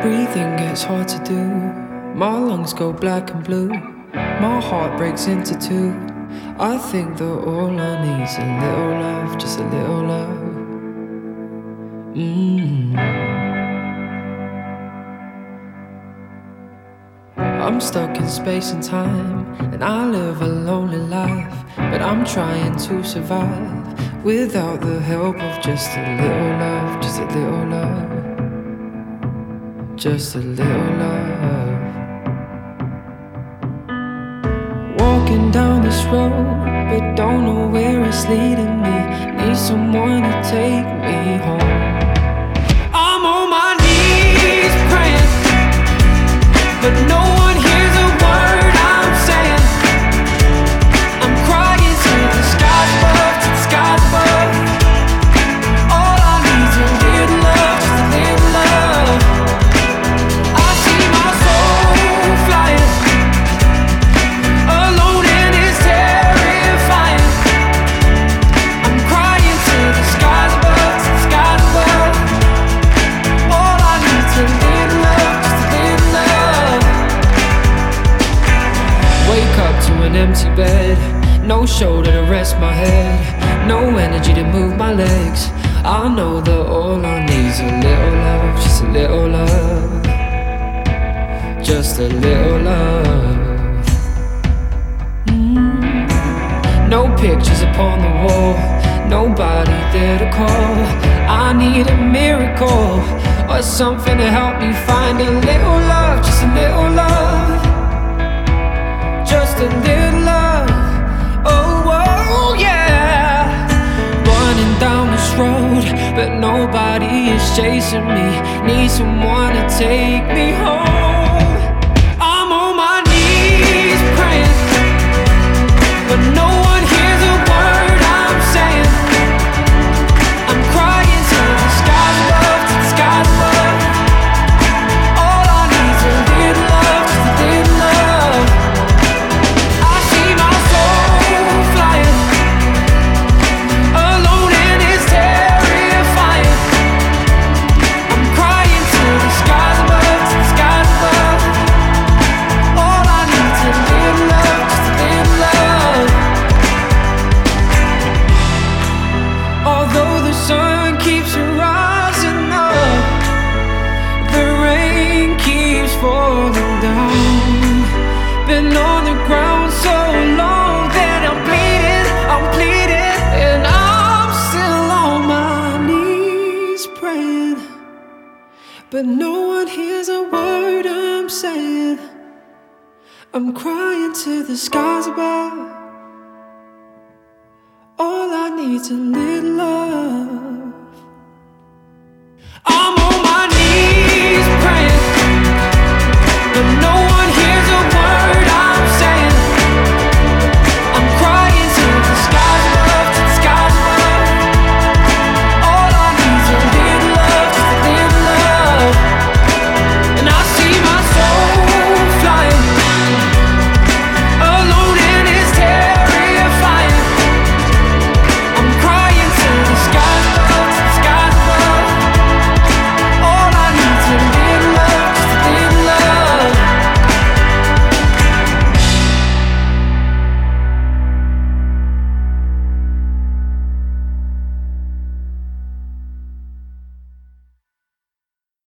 Breathing gets hard to do. My lungs go black and blue. My heart breaks into two. I think that all I need's a little love, just a little love. I'm stuck in space and time, and I live a lonely life, but I'm trying to survive without the help of just a little love, just a little love, just a little love. Walking down this road, but don't know where it's leading me. Need someone to take me home. I'm on my knees praying, but no one hears a word I'm saying. I'm crying to the skies above, to the skies above. All I need's a little love, just a little love. I see my soul flying, alone and it's terrifying. I'm crying to the skies above, to the skies above. All I need's a little love, just a little love. Wake up to an empty bed, no shoulder to rest my head, no energy to move my legs. I know that all I need's a little love, just a little love, just a little love. No pictures upon the wall, nobody there to call. I need a miracle, or something to help me find a little love, just a little love, just a little love. Oh, oh yeah. Running down this road, but nobody is chasing me. Need someone to take me home. I'm on my knees praying, but no one hears a word I'm saying. I'm crying to the skies above, to the skies above. All I need's a little love, just a little love. I see my soul flying, alone and it's terrifying. I'm crying to the skies above, to the skies above. All I need's a little love, just a little love. Although the sun keeps rising up, the rain keeps falling down. Been on the ground so long that I'm bleeding, and I'm still on my knees praying, but no one hears a word I'm saying. I'm crying to the skies above. All I need's a little love.